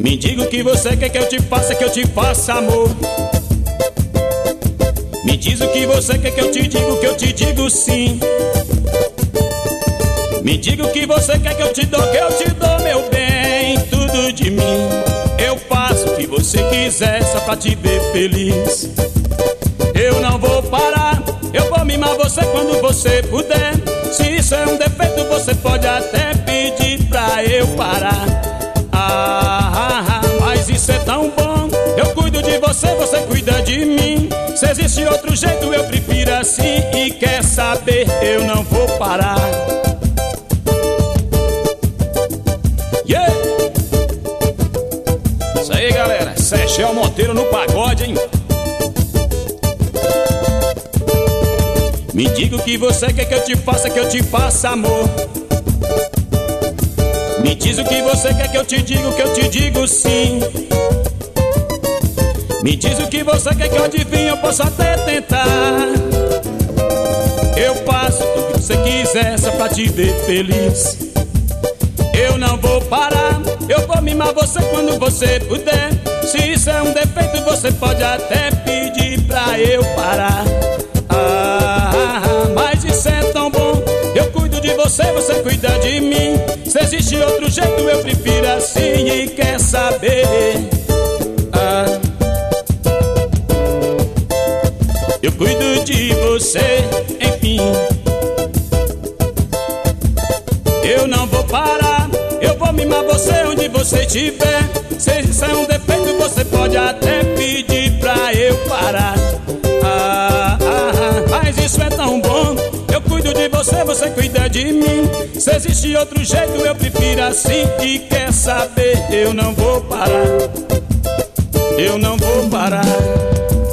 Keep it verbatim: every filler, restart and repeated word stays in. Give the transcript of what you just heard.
Me diga o que você quer que eu te faça, que eu te faça, amor. Me diz o que você quer que eu te diga, que eu te digo sim. Me diga o que você quer que eu te dou, que eu te dou, meu bem. Tudo de mim eu faço o que você quiser, só pra te ver feliz. Eu não vou parar, eu vou mimar você quando você puder. Se isso é um defeito, você pode até pedir pra eu parar. Ah, ah, ah, mas isso é tão bom. Eu cuido de você, você cuida de mim. Se existe outro jeito, eu prefiro assim. E quer saber, eu não vou parar. Yeah! Isso aí, galera, Sechel Monteiro no pagode, hein? Me diga o que você quer que eu te faça, que eu te faça, amor. Me diz o que você quer que eu te diga, que eu te digo sim. Me diz o que você quer que eu adivinhe, eu posso até tentar. Eu faço tudo que você quiser, só pra te ver feliz. Eu não vou parar, eu vou mimar você quando você puder. Se isso é um defeito, você pode até pedir pra eu parar. Ah, mas isso é tão bom. Eu cuido de você, você cuida de mim. Se existe outro jeito, eu prefiro assim. E quer saber, ah, eu cuido de você, enfim. Eu não vou parar, eu vou mimar você onde você estiver. Se isso é um defeito, você pode até pedir pra eu parar. Ah, ah, ah, mas isso é tão bom. Eu cuido de você, você cuida de mim. Se existe outro jeito, eu prefiro assim. E quer saber, eu não vou parar. Eu não vou parar.